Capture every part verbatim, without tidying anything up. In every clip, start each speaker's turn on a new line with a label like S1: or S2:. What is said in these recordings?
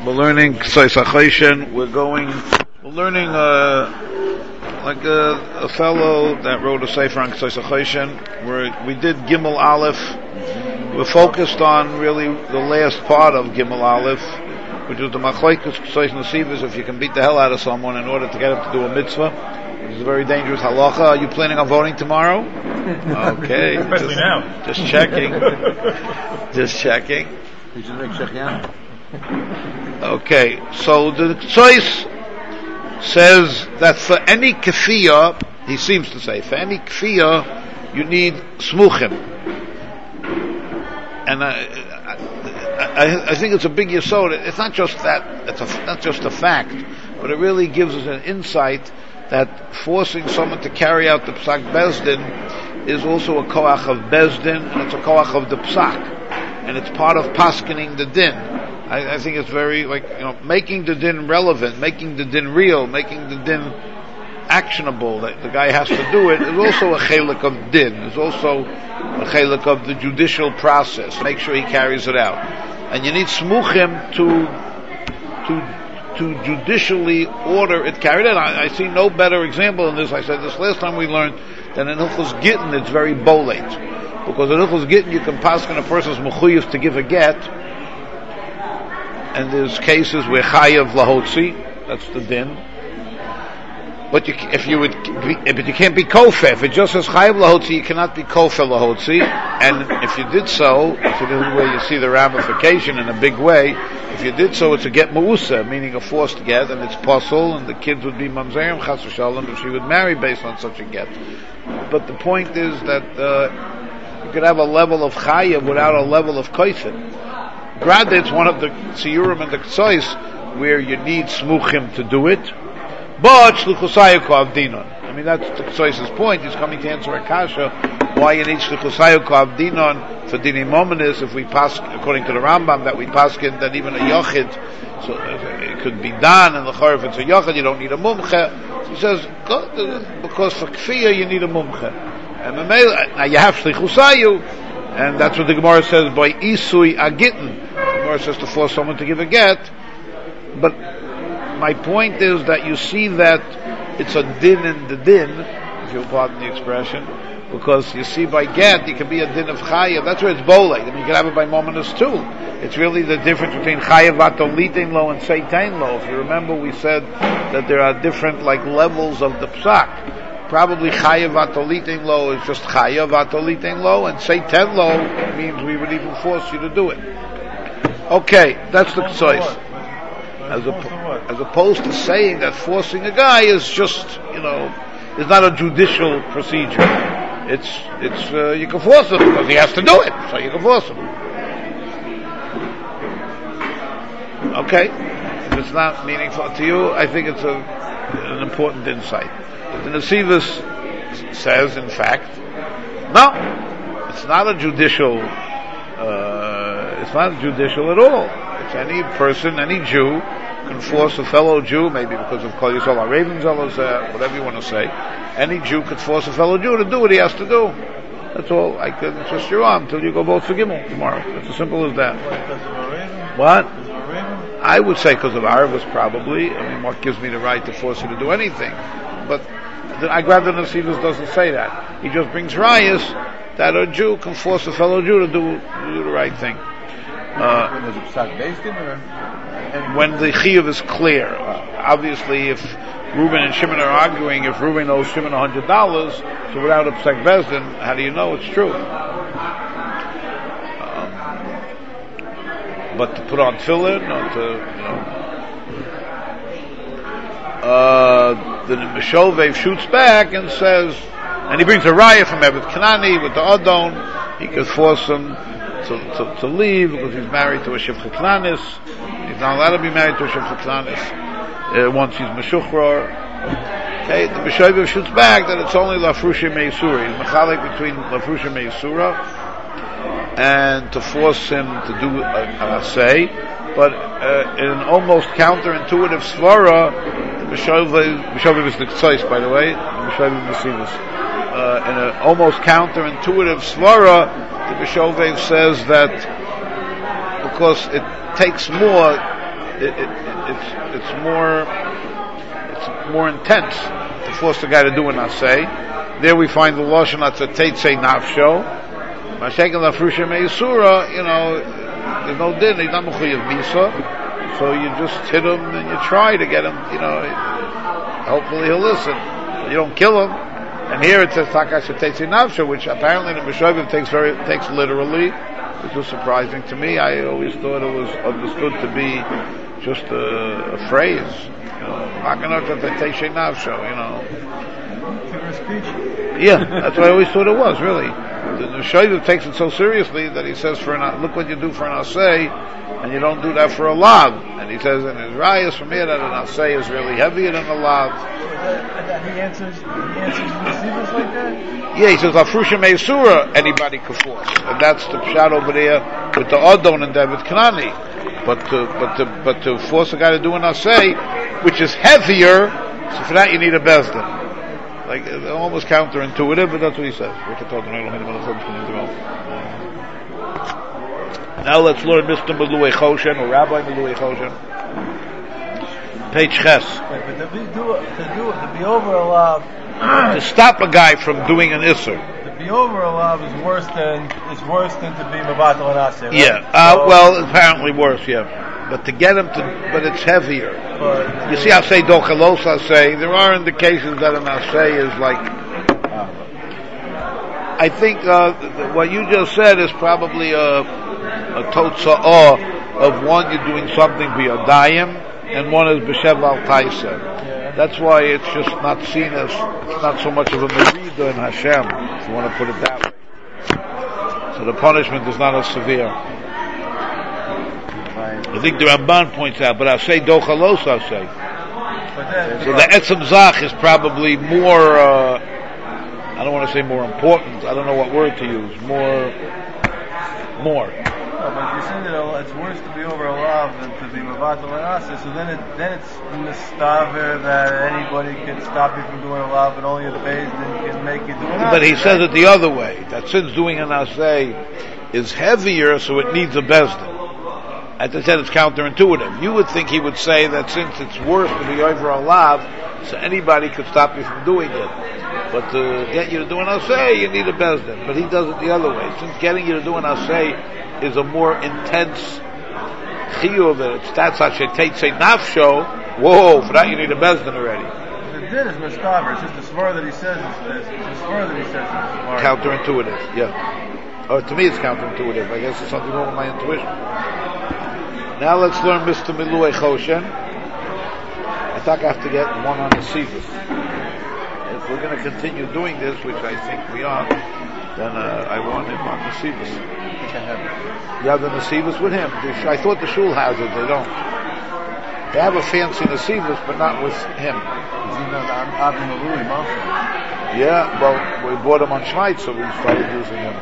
S1: We're learning Ksais HaChoshen. We're going, we're learning, uh, like a, a fellow that wrote a sefer on Ksais HaChoshen, where we did Gimel Aleph. We're focused on really the last part of Gimel Aleph, which is the Machlokes Ksais Nesivos, if you can beat the hell out of someone in order to get him to do a mitzvah, which is a very dangerous halacha. Are you planning on voting tomorrow? Okay.
S2: Especially
S1: just,
S2: now.
S1: Just checking. Just checking. Okay, so the Ksais says that for any kefiyah, he seems to say, for any kefiyah, you need smuchim. And I, I, I think it's a big yesod. It's not just that, it's a, not just a fact, but it really gives us an insight that forcing someone to carry out the psak bezdin is also a koach of bezdin, and it's a koach of the psak, and it's part of paskening the din. I, I think it's very, like, you know, making the din relevant, making the din real, making the din actionable, that the guy has to do it, is also a chelik of din, is also a chelik of the judicial process. Make sure he carries it out. And you need smuchim to, to, to judicially order it carried out. I, I see no better example in this. I said this last time we learned that in Hilchos Gittin it's very bolate. Because in Hilchos Gittin you can paskin a person's mechuyos to give a get, and there's cases where chayav lahotzi, that's the din. But you, if you would, but you can't be kofeh. If it just says chayav lahotzi, you cannot be kofeh lahotzi. And if you did so, if you did where you see the ramification in a big way, if you did so, it's a get mausa, meaning a forced get, and it's possible, and the kids would be mamzerim chas v'shalom if she would marry based on such a get. But the point is that uh, you could have a level of chayav without a level of koifin. Granted, it's one of the tziyurim and the ksais where you need smuchim to do it, but shluchusayu k'avdinon. I mean, that's the ksais' point. He's coming to answer a kasha why you need shluchusayu k'avdinon for dinim momenis. If we pass according to the Rambam that we paskin that even a yochid, so it could be done, and the chor if it's a yochid you don't need a mumche. So he says because for kfiyah you need a mumche, and now you have shluchusayu. And that's what the Gemara says by isui agitin. The Gemara says to force someone to give a get. But my point is that you see that it's a din in the din, if you'll pardon the expression, because you see by get, it can be a din of chayav. That's where it's boleh. I mean, you can have it by mominus too. It's really the difference between chayav atolitin lo and seitain lo. If you remember, we said that there are different like levels of the psak. Probably chayav atolitin lo is just chayav atolitin lo, and say ten lo means we would even force you to do it. Okay, that's the ksais. As, as opposed to saying that forcing a guy is just, you know, is not a judicial procedure. It's, it's, uh, you can force him because he has to do it, so you can force him. Okay, if it's not meaningful to you, I think it's a, an important insight. The Nesivos says, in fact, no, it's not a judicial, uh, it's not judicial at all. It's any person, any Jew, can force a fellow Jew, maybe because of Kol Yisrael HaRavim Zelos, uh, whatever you want to say, any Jew could force a fellow Jew to do what he has to do. That's all. I could twist your arm until you go vote for Gimel tomorrow. It's as simple as that. What? I would say because of Aravus, probably. I mean, what gives me the right to force you to do anything? But I'd rather Nesivos doesn't say that. He just brings rayas that a Jew can force a fellow Jew to do, to do the right thing. Uh, when the chiyuv is clear, uh, obviously, if Reuben and Shimon are arguing, if Reuben owes Shimon a hundred dollars, so without a psak bezdin, how do you know it's true? Um, but to put on tefillin, or to, you know, uh, the Meshovev shoots back and says, and he brings a raya from Evet Kanani with the Adon, he could force him to, to, to leave because he's married to a Shivcha Knanis. He's not allowed to be married to a Shivcha Knanis uh, once he's Meshuchrar. Okay, the Meshovev shoots back that it's only Lafrusha Meisura. He's mechalik between Lafrusha Meisura and to force him to do a asay. But uh, in an almost counterintuitive svara, the Meshovev, Meshovev is the ksais, by the way, the Meshovev Nesivos. Uh, in an almost counterintuitive svara, the Meshovev says that because it takes more it, it, it's it's more it's more intense to force the guy to do an asay. There we find the lashon atzateitze nafsho. Mashekel lafrusha meisura. You know, there's no din. He's not mechuyev misa. So you just hit him and you try to get him. You know, hopefully he'll listen. You don't kill him. And here it says takash atzateitze nafsho, which apparently the B'Shovim takes very takes literally. Which was surprising to me. I always thought it was understood to be just a, a phrase. You know, you know. Yeah, that's what I always thought it was, really. The Shaiva takes it so seriously that he says, "For an look what you do for an asay, and you don't do that for a lav." And he says in his rayas from here that an asay is really heavier than a lav.
S2: He answers, he answers receivers like that?
S1: Yeah, he says, Afrusha Meisura, anybody could force. And that's the shot over there with the Odon and David Kanani. But to, but to, but to force a guy to do an asay, which is heavier, so for that you need a bezdin. Like, almost counterintuitive, but that's what he says. Now let's learn Mister Meluei Choshen, or Rabbi Meluei Choshen. Page Ches.
S2: Right, but to be, do, to do to be over a lav,
S1: to stop a guy from doing an isser.
S2: To be over a lav is worse than is worse than to be mevatel an aseh. Right?
S1: Yeah. Uh, so, well, apparently worse. Yeah. But to get him to, but it's heavier. But, you see, I say dochalos. I say there are indications that an aseh is like. I think uh, th- what you just said is probably a, a totza'ah of one you're doing something via dayim. And one is b'shev al taisa. Yeah. That's why it's just not seen as, it's not so much of a merida in Hashem, if you want to put it that way. So the punishment is not as severe. Right. I think the Ramban points out, but I say dochalos, I say. Then, so the etzem zach is probably more, uh, I don't want to say more important, I don't know what word to use, more, more.
S2: No, but you're saying that it's worse to be over a lav than to be mevatel an aseh, so then it, then it's mistaver that anybody can stop you from doing a lav, and only the beis din can make you do an aseh.
S1: But he
S2: right?
S1: says it the other way, that since doing an aseh is heavier, so it needs a beis din. As I said, it's counterintuitive. You would think he would say that since it's worse to be over a lav, so anybody could stop you from doing it. But to get you to do an aseh, you need a beis din. But he does it the other way. Since getting you to do an aseh is a more intense chiyuv, that it's that's hasheteitze nafsho. Whoa, for that you need a beis din already.
S2: The din is mistaver. It's just the svar that he says is the svar that he says is
S1: counterintuitive. Yeah. Oh, to me it's counterintuitive. I guess there's something wrong with my intuition. Now let's learn Mister Meluei Choshen. I think I have to get one on the Sivus. If we're going to continue doing this, which I think we are, then uh, I want him on the Sivus. You have the Nesivus with him. I thought the shul has it. They don't. They have a fancy Nesivus, but not with him.
S2: Is he not Avi Malui Malfi?
S1: Yeah, well, we bought him on Schneid, so we started using him.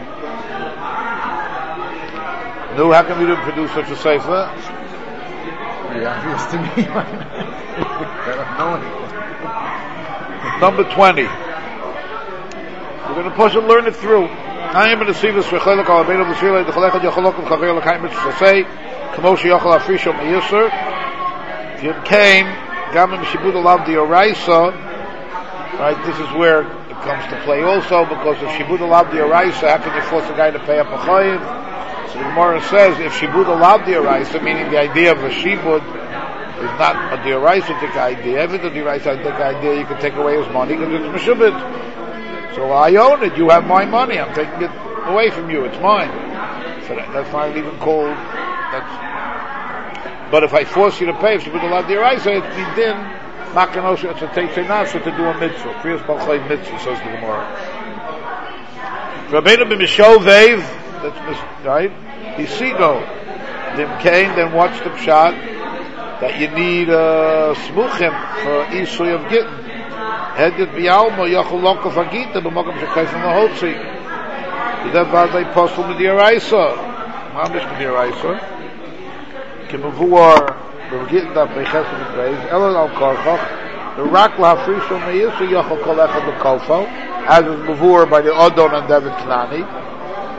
S1: No, how come you didn't produce such a sefer?
S2: Pretty obvious to me. I don't know anything.
S1: Number twenty. We're going to push and learn it through. I am in the Sivus Rechelek al Abeno B'Sirei Dechalechad Yacholok V'Chaver L'Kaim Mitzvah Say Kamo Sheyochel Afrisho Meyusser Yim Kain Gamim Shibud Alav D'Oraisa. Right, this is where it comes to play also, because if Shibud Alav D'Oraisa, how can you force a guy to pay up a chayiv? So the Gemara says if Shibud Alav D'Oraisa, meaning the idea of a Shibud is not a D'Oraisa idea. If it's a D'Oraisa idea, you can take away his money because it's Meshubit. So I own it. You have my money. I'm taking it away from you. It's mine. So that, that's not even called. That's. But if I force you to pay, if you put a lot of your eyes, it's din. Makanosha. It's a teitze nafsho to do a mitzvah. Kriyas balchay mitzvah, says the Gemara. Rabbeinu b'mishovev. That's right. Hisigo. Dim kain. Then watch the pshat that you need a uh, smuchim for isui of gittin. Hedet bialmo yachol lonko fagita b'mokam shekayf from the hotzi. That was a postal with the Araisa. Mamish with the Araisa. Kimavur b'gittin that b'ches of the grave. Elon al karchach. The rakla hafrisho meyisu yachol kolechad l'kofo. As is mavur by the Odon and David Kanani.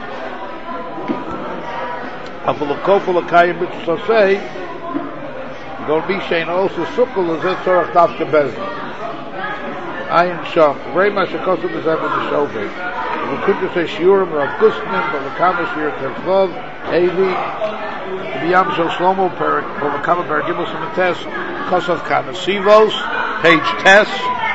S1: After the kofo l'kayim mitzvah say. Don't be shein also sukul is it tzorach dafka bezdin. Ayin sham. Very much a custom is ever the shofet. We could just say shiurim Rav Gustman, but the kama shir tevlov, Evi, B'yam shel Shlomo, per the kama per gimel semites, kosav kanasivos, page tes.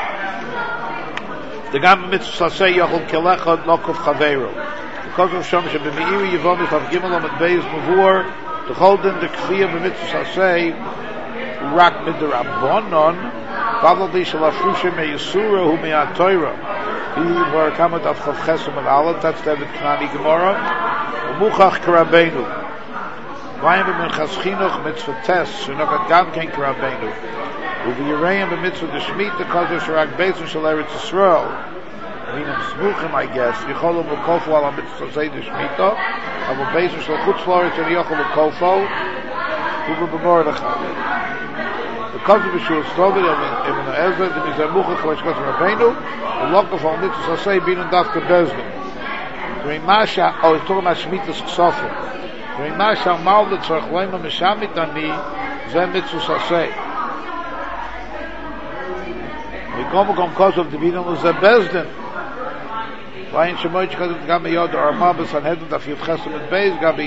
S1: The gam mitzvah say yachol kelechad lokov chaveru. Because of sham shebemiiri yivomis av gimel amet beis mavur, the holden the kfiyah b'mitzvah say rak midrabbonon. Probably shall afrusha me yisura hu me atoira. He were kamat of chav chesem and aleph. That's David Knani Gemara. Umuchach karabeinu. Vayim b'menchaschinuch mitzvah tes. Shenokat gam ken karabeinu. Uvi yirayim b'mitzvah deshmit the kadosh sharak beizun shal eretz Yisrael. Minam smuchim, I guess. Yicholom l'kofu ala mitzvah zei deshmita. Avo beizun shal chutz loretz and yochol l'kofu. Uvi b'mordechai. The cousin of Yeshua Stovit, Ibn Ezra, the Mizamucha, Chavashkat Rabbeinu, the Lokov al Mitzvah Sasei, Bin and Dafka Bezdin. During Masha, oh, it's talking about Shemitah's Ksofim. During Masha, Mal, the Tzarech Leima, Meshamit Ani, Zem Mitzvah Sasei. We come from cause of the Bin and Zem Bezdin. Why in Shemoy, Chazim, Gabi Yod, Armabas, Sanhedrin, Dafyut Chesem, and Beis, Gabi,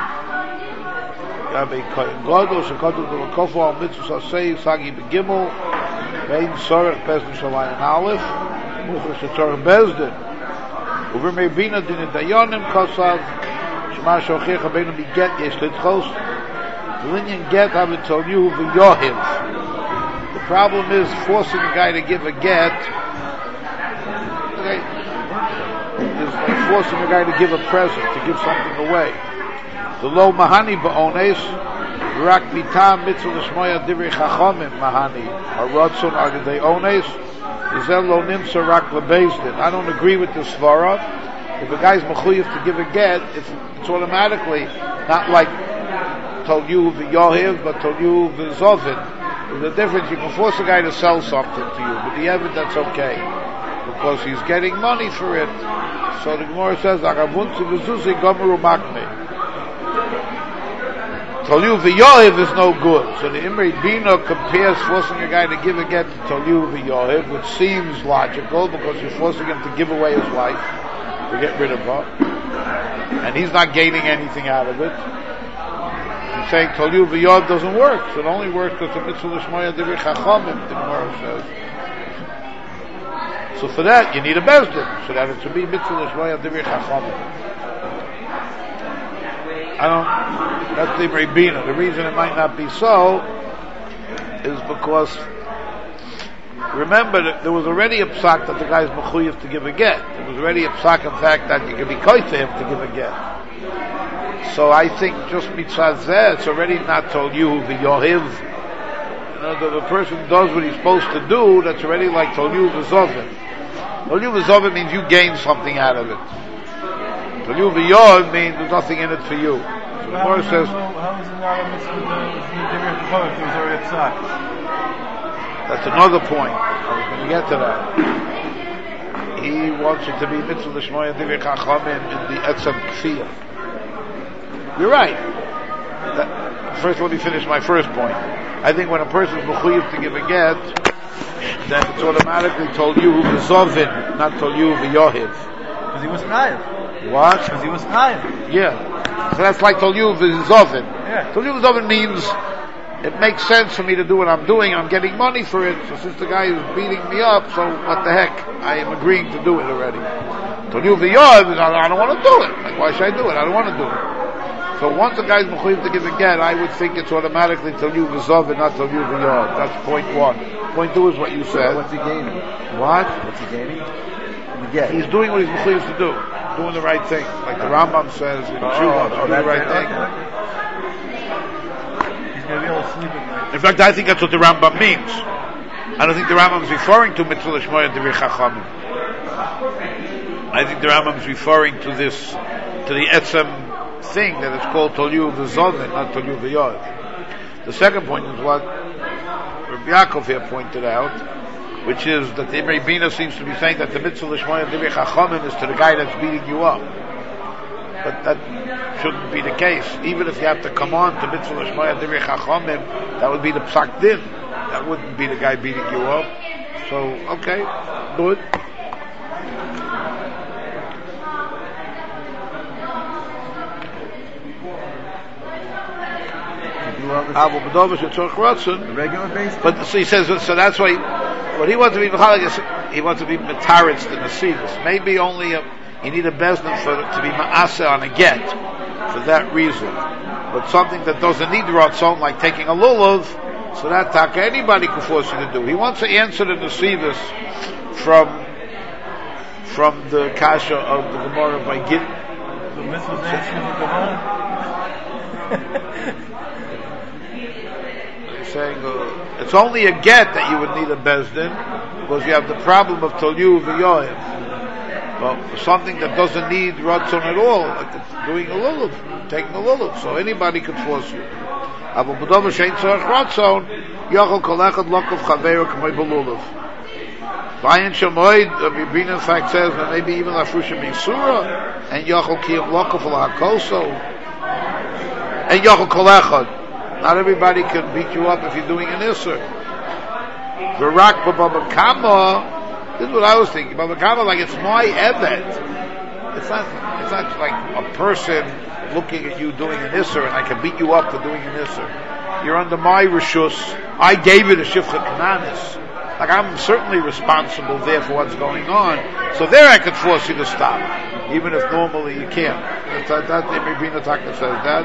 S1: Gabi Kohen Gadol, Shekadu the Kofu al Mitzvah Sasei, Sagi Begimel, Vein Sorech Bezdin Shalayim Aleph, Muchas Shetzorech Bezdin, Uver Meibina Din Dayanim Kosav, Shema Shochech Habeinu Biget Yesh Litchos, the Linyan Get, I would tell you, V'yohiv. The problem is forcing a guy to give a get, is like forcing a guy to give a present, to give something away. The low mahani ba'ones, rak mitam mitzvah l'shmoya divrei chachamim mahani, a rotzon agedei ones, izel lo nimsa rak lebezdin. I don't agree with this svara. If a guy's mechuyev to give a get, it's, it's automatically not like told you v'yohiv, but told you v'zovin. There's a difference. You can force a guy to sell something to you, but the evidence that's okay, because he's getting money for it. So the Gemara says, "Aravunzu v'zuzi gomeru makme." Tolu v'yohiv is no good. So the Imrei Bina compares forcing a guy to give a get to Tolu v'yohiv, which seems logical because you're forcing him to give away his wife, to get rid of her, and he's not gaining anything out of it. He's saying Tolu v'yohiv doesn't work. So it only works because the mitzvah l'shmoya divrei chachamim, the Gemara says. So for that, you need a bezdin, so that it should be mitzvah l'shmoya divrei chachamim. I don't, that's the Rebina. The reason it might not be so is because, remember that there was already a psak that the guy's mechuyev to give a get. There was already a psak, in fact, that you can be koy to him to give a get. So I think just mitzvah zeh, it's already not told you v'yohiv. You know, the, the person does what he's supposed to do, that's already like told you v'zovin. Told you v'zovin means you gain something out of it. Told you v'yohiv means there's nothing in it for you. So the Gemara says,
S2: how is it not a mitzvah to give it to if it was already a psak?
S1: That's another point. I was going to get to that. He wants it to be mitzvah l'shmoya divrei chachamim in the etzem kfiyah. You're right. That, first, let me finish my first point. I think when a person is mechuyev to give a get, then it's automatically told you v'zovin, not told you v'yohiv.
S2: Because he was chayav.
S1: What?
S2: Because he was chayav.
S1: Yeah. So that's like told you v'zovin.
S2: Yeah.
S1: Told you v'zovin means it makes sense for me to do what I'm doing. I'm getting money for it. So since the guy is beating me up, so what the heck? I am agreeing to do it already. Told you v'yohiv, I don't want to do it. Like, why should I do it? I don't want to do it. So once a guy's mechuyev to give a get, I would think it's automatically till you v'zov and not till you v'yod. That's point one. Point two is what you said.
S2: What's he gaining?
S1: What?
S2: What's he gaining? The get.
S1: He's doing what he's mechuyev to do. Doing the right thing. Like the Rambam says in
S2: oh,
S1: Shuvah,
S2: oh,
S1: do the right
S2: okay,
S1: thing.
S2: okay. He's going to be able to sleep at night.
S1: In fact, I think that's what the Rambam means. I don't think the Rambam is referring to mitzvah l'shmoya divrei chachamim. I think the Rambam is referring to this, to the etzem thing that is called Tolyu v'zovin, not Tolyu v'yod. The second point is what Rabbi Yaakov here pointed out, which is that the Imrei Bina seems to be saying that the mitzvah l'shmoya divrei chachamim is to the guy that's beating you up. but that shouldn't be the case. Even if you have to come on to mitzvah l'shmoya divrei chachamim, that would be the psak din. That wouldn't be the guy beating you up. So, okay, good.
S2: Regular basis.
S1: But so he says, so that's why, what he wants to be mechalik is, he wants to be metaritz the nesivis. Maybe only a, you need a bezdin for to be ma'aseh on a get, for that reason. But something that doesn't need ratzon, like taking a lulav, so that taka anybody can force you to do. He wants to answer the nesivis from from the kasha of the Gemara by Gittin.
S2: The mitzvah's answering the Gemara.
S1: Saying uh, it's only a get that you would need a bezdin because you have the problem of tolyu v'yoyim. Well, something that doesn't need ratzon at all, like doing a lulav, taking a lulav, so anybody could force you. Abu b'dover shein tzorach ratzon yachol kol echad lokav chaveru k'may b'lulav. Bayan shamoid, Rabbi Bina in fact says that maybe even lafrusha meisura and yachol kiyam lokav l'hakoso and yachol kol echad. Not everybody can beat you up if you're doing an Isser. V'rak b'babakama, this is what I was thinking. Babakama, like it's my evet. It's not, it's not like a person looking at you doing an Isser and I can beat you up for doing an Isser. You're under my reshus. I gave you the Shifcha Kananis. Like I'm certainly responsible there for what's going on. So there I could force you to stop. Even if normally you can't. That's, that, that, maybe Nataka says that.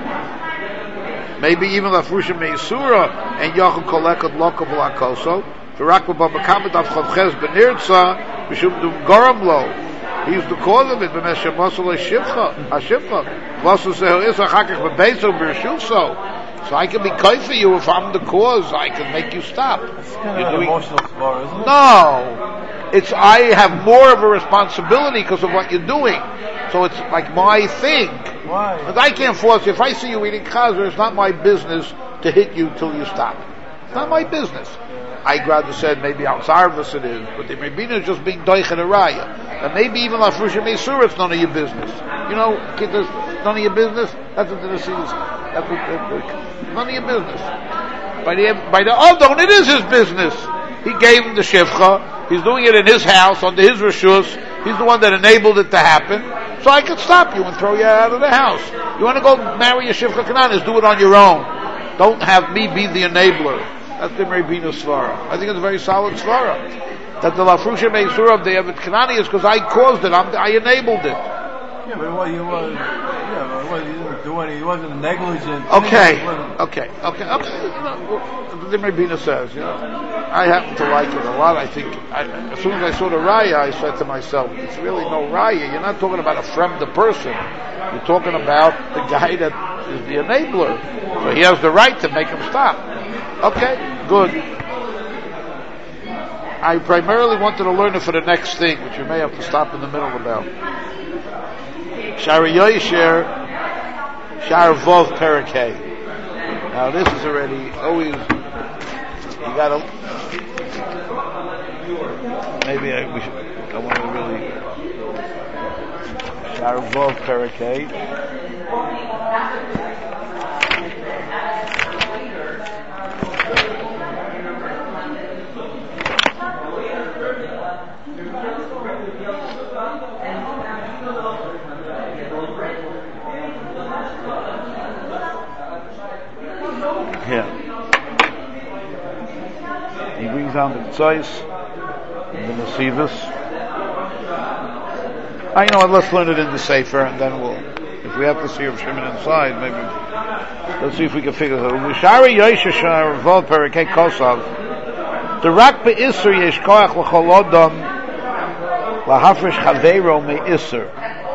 S1: Maybe even lafrusha meisura and yachol kolekad lokav lakoso. V'rak b'babakamet av chavches benirtza b'shum dum goram lo. He's the cause of it. B'meshem masol hashivcha hashivcha. Vasu sehu is achakach b'beiso b'rishuvso. So I can be kind for you if I'm the cause. I can make you stop.
S2: It's kind of an emotional spar, isn't it?
S1: No, it's I have more of a responsibility because of what you're doing. So it's like my thing.
S2: Why?
S1: Because I can't force you. If I see you eating chazer, it's not my business to hit you till you stop. It's not my business. I'd rather said maybe outside of us it is, but the Rebbeinu is just being doich and a raya. And maybe even lafrusha meisura, it's none of your business. You know, kiddos, none of your business. That's what the sees. That's what none of your business. By the by the Adon, it is his business. He gave him the shivcha. He's doing it in his house under his reshus. He's the one that enabled it to happen. So I can stop you and throw you out of the house. You want to go marry a Shivcha Kananis, do it on your own. Don't have me be the enabler. That's the Rebbeinu Svara. I think it's a very solid Svara. That the Lafrusha Meisura of the Evet Kanani is because I caused it, I'm, I enabled it.
S2: Yeah, but what you was, yeah, but what, you didn't do any, he wasn't negligent.
S1: Okay, okay, okay, okay. The Rebbeinu says, you know, I happen to like it a lot. I think, I, as soon as I saw the raya, I said to myself, it's really no raya. You're not talking about a fremde person. You're talking about the guy that is the enabler. So he has the right to make him stop. Okay, good. I primarily wanted to learn it for the next thing, which you may have to stop in the middle about. Shari Yoisher, Shar Vov Perakei. Now this is already always, you gotta, maybe I, we should, I want to really, Shar Vov Perakei. Yeah. He brings down the Tzois and the Nesivus. I know, let's learn it in the Sefer, and then we'll, if we have to see Rav Shimon inside, maybe, let's see if we can figure it out. Mishari Yosha Shar Vol Perakei Kosav. The Rak Be'isr Yesh Koach L'chol Odom L'hafresh Chaveiro Me'isr.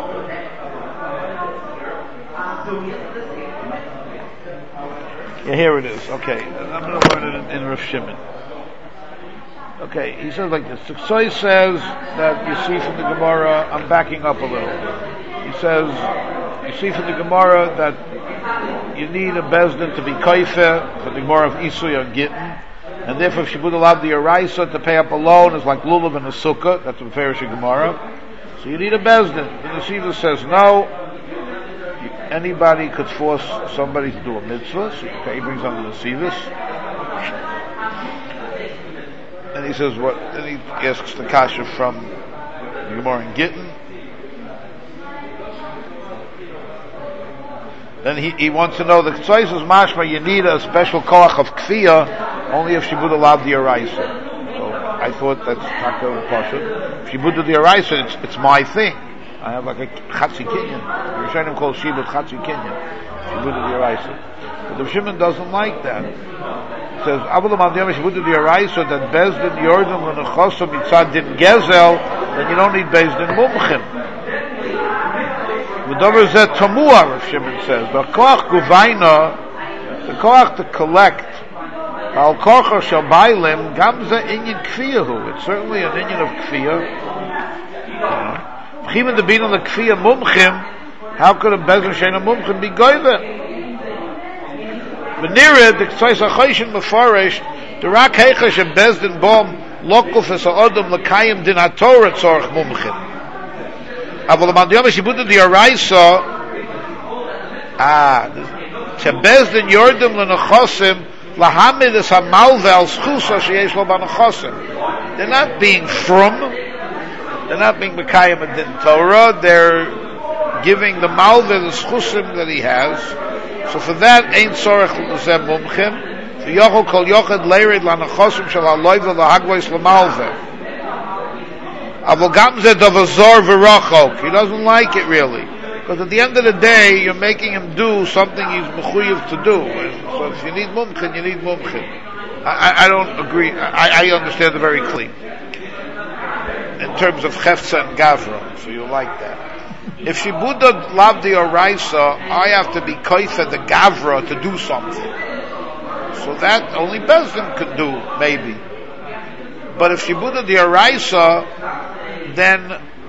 S1: Yeah, here it is. Okay, I'm going to learn it in, in Rav Shimon. Okay, he says like this. Tzoy says that you see from the Gemara, I'm backing up a little. He says, you see from the Gemara that you need a bezdin to be kaifer for the Gemara of Isuy on Gittin, and therefore if she would allow the Araisa to pay up a loan, it's like lulav and a sukkah. That's the Farish Gemara. So you need a bezdin. The Nesiva says no. anybody could force somebody to do a mitzvah, so he brings on the Nesivis. And he says what, and he asks the kasha from the Gemara in Gittin. Then he, he wants to know the Ktsois is mashma, you need a special koach of kfiyah only if Shibud allowed the Araisa. So I thought that's Taka Pasha. If Shibud the Araisa, it's, it's my thing. I have like a Chatzi Kinyan. The Rishonim call Shibud Chatzi Kinyan. Shibud the Araisa. But the Shimon doesn't like that. It says, Abu Lamad Yom Shibud the Araisa, that Bezdin Yordim L'Nechosa Mitzad Din Gezel, then you don't need Bezdin Mumchim. The Dover Zet Tamua, Rav Shimon says, the koach guvaina, the koach to collect, al koach shel bailim, gamza inyan kfiyahu. It's certainly an inyan of kfiyah. Even to be on the kfiyah mumchim, how could a bezer sheina mumchim be goyve? V'nira, the ktsois ha'choishin mefarish, the rak heichash and bezdin bom, lokuf es ha'odom l'kayim din ha'torah tzorach mumchim. Aber the Mandiyam Shibud the Araisa, ah, Tebez den Yordim leNachosim lahamid es hamalvel schusa sheyesh lo banachosim. They're not being from, they're not being Mekayim adin Torah. They're giving the malvel the schusim that he has. So for that, ain't sorech l'zem mumchim. For yochel kol yochad leirid lanachosim shel haloyvel lahagvois lamalvel. He doesn't like it really, because at the end of the day you're making him do something he's mechuyev to do. And so if you need mumchin, you need mumchin. I, I, I don't agree. I, I understand it very clean in terms of chefza and gavra. So you like that. If shibuda lav the oraisa, I have to be koifa the gavra to do something. So that only Bezdin could do, maybe. But if shibuda the oraisa, then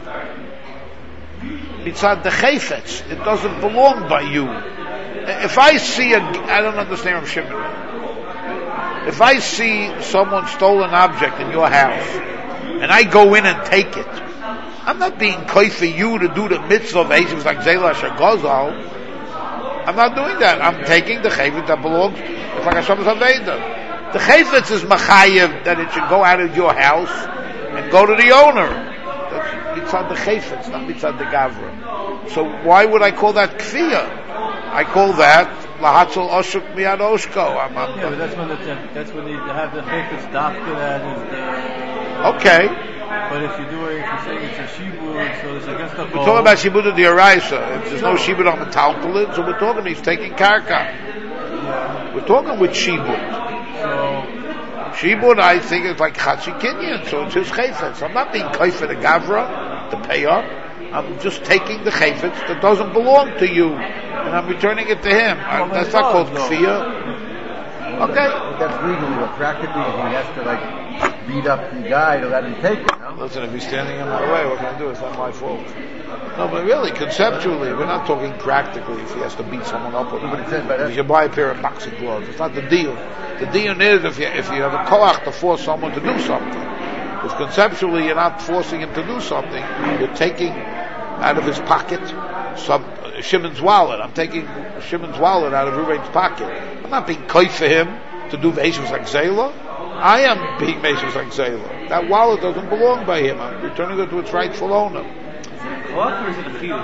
S1: mitzad the chayfetz, it doesn't belong by you. If I see a, I don't understand Rav Shimon. If I see someone stole an object in your house, and I go in and take it, I'm not being koy for you to do the mitzvah of Eishes like Zela Shagozal. I'm not doing that. I'm taking the chayfetz that belongs to like Hashem Zaveda. The chayfetz is machayev that it should go out of your house and go to the owner. Mitzad the chayfetz, not mitzad the gavra. So why would I call that kfiyah? I call that lahatzol oshuk miyad oshko. I'm, I'm,
S2: yeah, but that's when the, that's when you have the chayfetz dafka that is the.
S1: Okay.
S2: But if you do it, if you say it's a shibud, so it's against the.
S1: We're talking about shibud of the araisa. If there's no shibud on the talpulid, so we're talking he's taking karka.
S2: Yeah.
S1: We're talking with shibud.
S2: So.
S1: Shibud, I think, is like Chatzi Kinyan, so it's his chayfetz. I'm not being koy for the gavra, the payer. I'm just taking the chayfetz that doesn't belong to you, and I'm returning it to him.
S2: Well,
S1: I, that's not called kfiyah. Okay.
S3: But that's legally, but practically, if he has to like beat up the guy to let him take it. No?
S1: Listen, if he's standing in my way, what can I do? It's not my fault. No, but really, conceptually, we're not talking practically. If he has to beat someone up with it, he should buy a pair of boxing gloves. It's not the deal. The deal is if you if you have a koach to force someone to do something. If conceptually you're not forcing him to do something, you're taking out of his pocket some uh, Shimon's wallet. I'm taking Shimon's wallet out of Ruvain's pocket. I'm not being koy for him to do Meishus like Zela. I am being Meishus like Zela. That wallet doesn't belong by him. I'm returning it to its rightful owner.
S2: What or is it a field?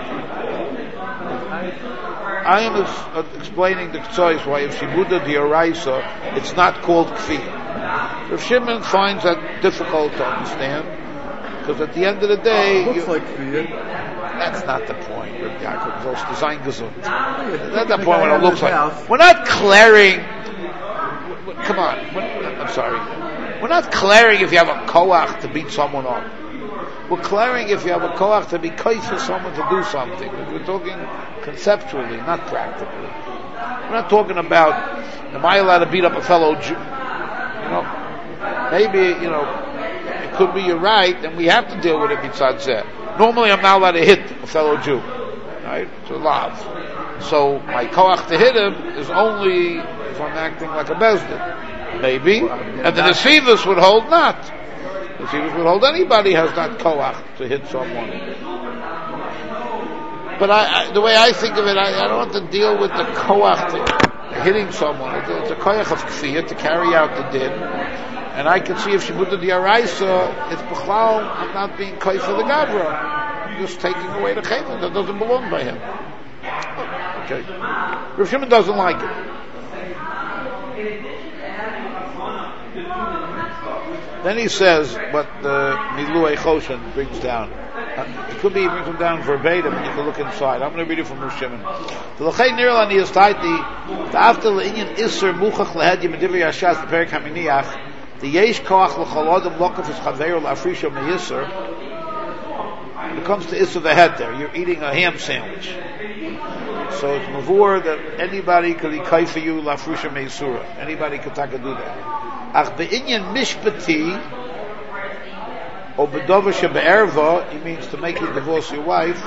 S1: I am ex- uh, explaining the Ktsois why if Shibuda the Araisa, it's not called Kfiyah. Rav Shimon finds that difficult to understand, because at the end of the day,
S2: It looks
S1: you,
S2: like Kfiyah.
S1: that's not the point. Rav Yaakov is design gesund. That's the point when it looks like. We're not clearing. Come on, we're, I'm sorry. We're not clearing if you have a koach to beat someone up. We're clearing if you have a koach to be koy for someone to do something. We're talking conceptually, not practically. We're not talking about, am I allowed to beat up a fellow Jew? You know, maybe, you know, it could be you're right, and we have to deal with it mitzad zeh. Normally I'm not allowed to hit a fellow Jew. Right? It's a lav. So my koach to hit him is only if I'm acting like a bezdin. Maybe. And the Nesivus would hold not. The Nesivus would hold anybody has not koach to hit someone. but I, I, the way I think of it, I, I don't want to deal with the koach to, hitting someone. It's, it's a koach of kfiyah to carry out the din. And I can see if she put the araisa, it's b'chlal, I'm not being koach for the gavra. I'm just taking away the chayvin that doesn't belong by him. Okay. Rav Shimon doesn't like it. Then he says what the Milui Choshen brings down. Uh, it could be he brings them down verbatim, and you can look inside. I'm going to read it from Rav Shimon. The L'chei Nirlan is taiti, the after L'inyan Isser Muchach Lehed Yemedivi Yashas the Perik HaMiniach, the Yesh Koach L'cholodem Lokaf is Chaveru L'Afrisha Me'Yisser. When it comes to Isser the head there, you're eating a ham sandwich. So it's mavur that anybody could be kai for you L'Afrisha Me'Yisura. Anybody could take a do that. Ach be'inyan mishpati or bedover shebe'erva, it means to make you divorce your wife.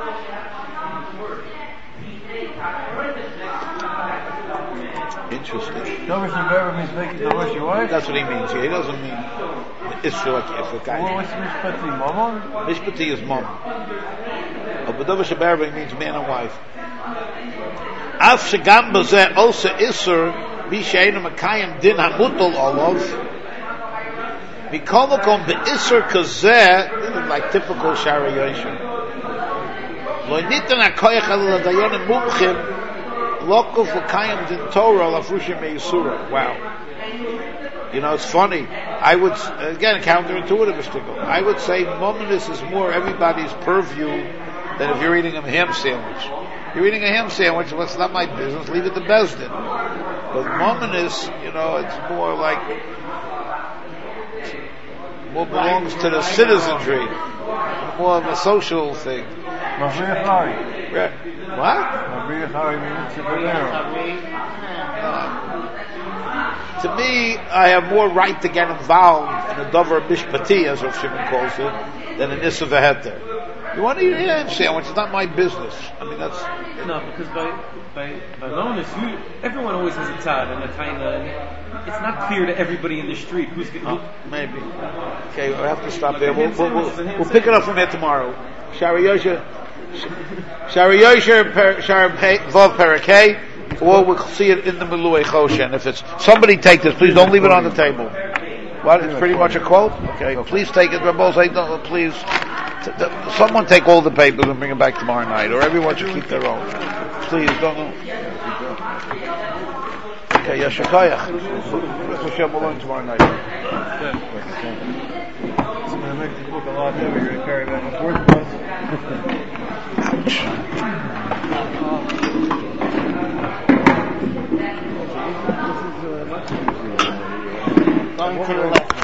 S1: Interesting.
S2: Dover shebe'erva means make you divorce your wife?
S1: That's what he means here. He doesn't mean Isra if a guy.
S2: Well, what's mishpati? Mama?
S1: Mishpati is mom. Or bedover shebe'erva means man and wife. Af shegam bazeh also Isra Mishayin Makayim Din Hamutol Olav Mikomakom Be'Isser Kazeh. This is like typical Shari Yosher. Lo Nitan HaKoyach Al Dayanim Mumchim Lokov Makayim Din Torah Lafrushim Me'Yisura. Wow. You know, it's funny. I would, again, counterintuitive mystical. I would say Mominus is more everybody's purview than if you're eating a ham sandwich. You're eating a ham sandwich, well, it's not my business, leave it to Bezdin. But Mominus, you know, it's more like, more belongs to the citizenry, more of a social thing.
S2: Mavriyah Chari.
S1: Right. What?
S2: Mavriyah Chari means
S1: to me, I have more right to get involved in a Dover Mishpati, as Rav Shimon calls it, than an Issa V'Heter. You want to eat a ham sandwich, it's not my business. I mean, that's...
S4: No, because by by by lowness, you everyone always has a tzad, and a kind of it's not clear to everybody in the street who's going.
S1: Oh, maybe. Okay, we'll have to stop there. We'll, we'll, we'll, we'll pick it up from here tomorrow. Shari Yosher, Shari Yosher, Shari Vav Perakei, or we'll see it in the Milui Choshen. If it's somebody take this, please don't leave it on the table. What? It's pretty much a quote. Okay, please take it. Don't, please. Someone take all the papers and bring them back tomorrow night, or everyone should keep their own. Please don't. Okay, Yashakayach. Hashem will learn tomorrow night.
S2: It's going to make the book a lot heavier. You're going to carry back and forth with us. Ouch. Going to the left.